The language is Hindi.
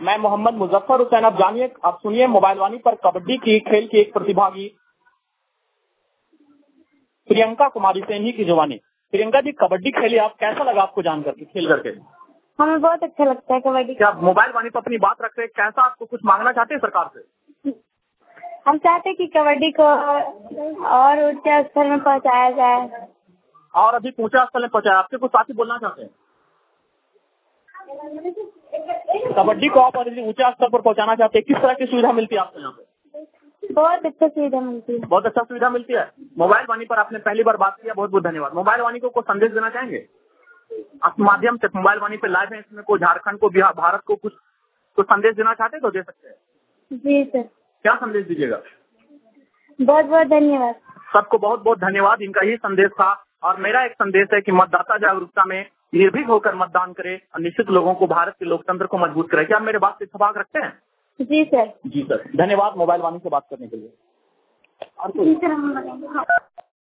मैं मोहम्मद मुजफ्फर हुसैन। अब जानिए, अब सुनिए मोबाइल वाणी पर कबड्डी की खेल की एक प्रतिभागी प्रियंका कुमारी से इन्हीं की जुबानी। प्रियंका जी, कबड्डी खेली आप, कैसा लगा आपको जान करके, खेल करके? हमें बहुत अच्छा लगता है कबड्डी। क्या आप मोबाइल वाणी पर अपनी बात रख रहे हैं, कैसा आपको कुछ मांगना चाहते हैं सरकार से? हम चाहते हैं कि कबड्डी को और ऊंचे स्तर में पहुंचाया जाए और अधिक ऊंचा स्तर में पहुंचाया। आपसे कुछ साथी बोलना चाहते हैं? कबड्डी को आप अधिक ऊंचा स्तर पर पहुंचाना चाहते हैं, किस तरह की सुविधा मिलती है आपको यहाँ पे? बहुत अच्छा सुविधा मिलती है। बहुत अच्छा सुविधा मिलती है। मोबाइल वाणी पर आपने पहली बार बात किया, बहुत बहुत धन्यवाद। मोबाइल वाणी को संदेश देना चाहेंगे आप माध्यम से? मोबाइल वाणी पे लाइव है, इसमें को झारखंड को, बिहार, भारत को कुछ तो संदेश देना चाहते तो दे सकते हैं। जी सर। क्या संदेश दीजिएगा? बहुत बहुत धन्यवाद। सबको बहुत बहुत धन्यवाद। इनका यही संदेश था और मेरा एक संदेश है कि मतदाता जागरूकता में निर्भीक होकर मतदान करें और निश्चित लोगों को भारत के लोकतंत्र को मजबूत करें। क्या आप मेरे बात से इत्तेफाक रखते हैं? जी सर। जी सर, धन्यवाद मोबाइल वाणी से बात करने के लिए। जी सर, हम बताएंगे।